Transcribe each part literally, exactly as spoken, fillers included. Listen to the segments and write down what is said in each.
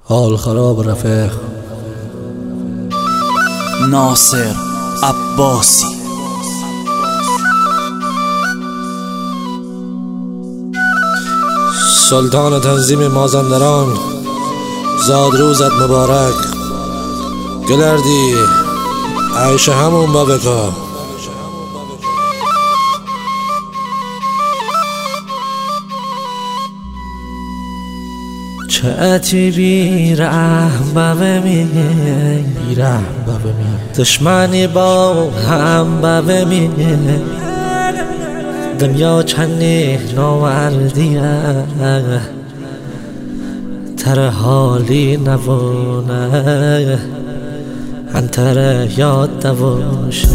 حال خراب رفیق. ناصر عباسی. سلطان تنظیم مازندران، زاد روزت مبارک. گلردی عیش همون با بکا. چه اتی بی رحم بوه می بی رحم بوه می دشمنی با هم بوه می دنیا چنی ناوردیه تر حالی نبونه انتر یاد دوشه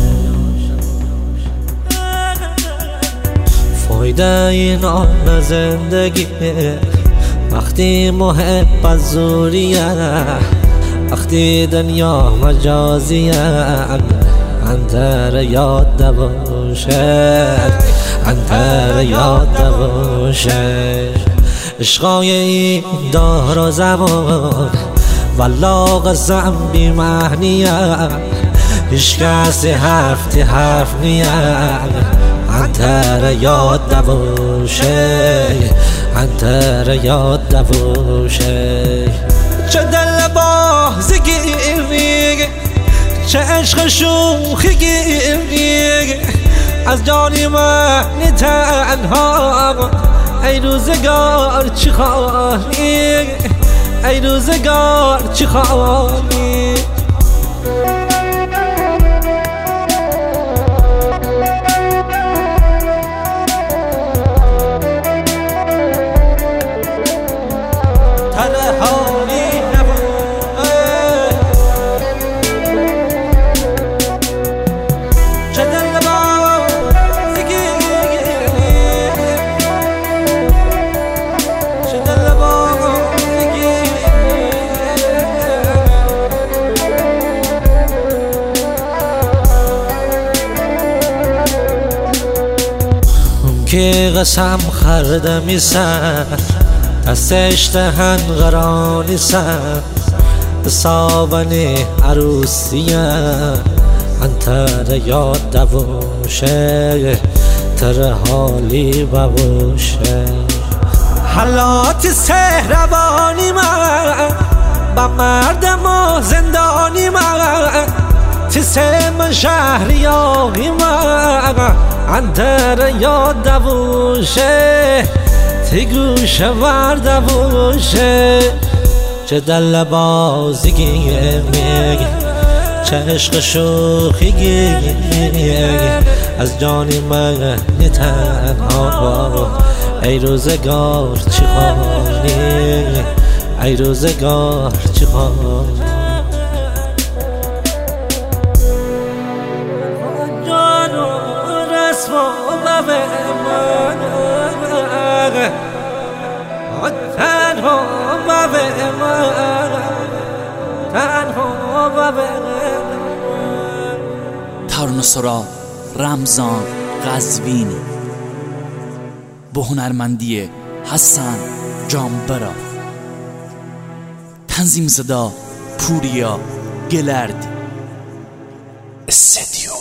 فایده این آن زندگی وقتی محبت زوریه وقتی دنیا مجازیه انتر یاد دوشه انتر یاد دوشه عشقای این دار و زمان والله قسم بی معنیه هیچ کسی حرفتی حرف نیه انتر یاد دوشه انتر یاد دوشه چه دل بازی گیری چه عشق شوخی گیری از جانی من تنها ای روزگار چی خواهی ای روزگار چی خواهی که قسم خرده میسن دستش دهن غرانی سن سابنی عروسیه انتر یاد دوشه تر حالی ببوشه حالات سهربانی من با مردم و زندانی من تیسه من شهریاقی من انتر یاد دوشه تی گوشه ورده بوشه چه دل بازی میگه چه عشق شوخی میگه از جانی من تنها ای روزگار چی خواهی ای روزگار چی خواهی ترانه سرا رمضان قزوینی با هنرمندی حسن جانبرا، تنظیم صدا پوریا گلردی، استدیو